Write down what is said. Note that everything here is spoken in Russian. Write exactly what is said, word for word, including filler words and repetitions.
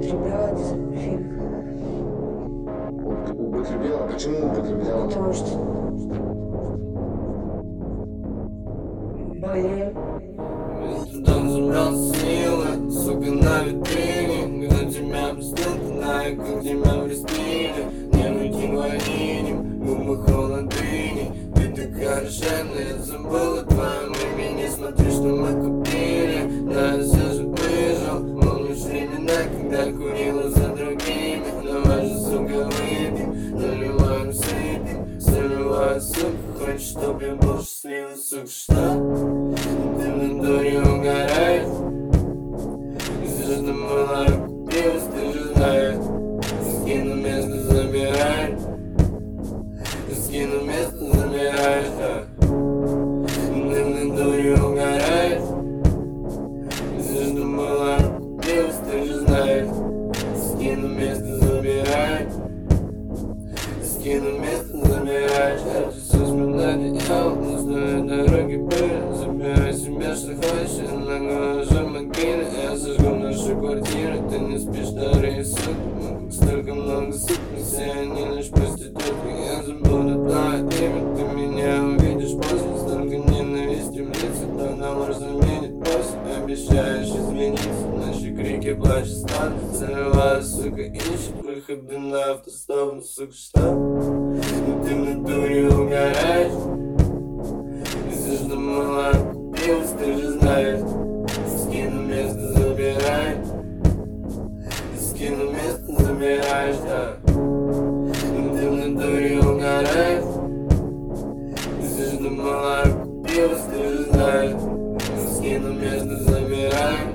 употребляла дезодофил. Употребляла? Почему употребляла? Потому что болею. Там забрал силы, сука, на витрине. Когда тебя приступная, как тебя врестили. Не уйти воинем, губы холодыни. Ты такая рожденная, я забыла твоем имени. Смотри, что мы купили, да, я все же выжил. Помнишь времена, когда курила за другими. Давай же, сука, выпьем, наливаем, сыпем. Заливаю, сука, хочешь, чтоб я был счастливый, сука, что? Ты на дуре угораешь. Здесь же была купилась, ты же знаешь. Скину место забираешь. Скину место забираешь, да. Ты на дуре угораешь. Здесь же была купилась, ты же знаешь. Скину место забираешь. Скину место забираешь. Я часу вспоминать одеяло, но стоит дороги пыль. Забирай себе, что хочешь, я наглажу могилы. Я сожгу нашу квартиру, ты не спишь на рейсу. Столько много сук, все они лишь проститутки. Я забуду твое имя, ты меня увидишь после. Столько ненависти в лице, тогда можешь заменить после. Обещаешь измениться, наши крики плачь станут. Заливаю, сука, ищет выходы на автостоп, ну сука, что? Ну ты на дуре угораешь. Если ж думала, купилась, ты же знаешь. Скину место забирай. Скину место забираешь, да. Ну ты на дуре угораешь. Если ж думала, купилась, ты же знаешь. Скину место забирай.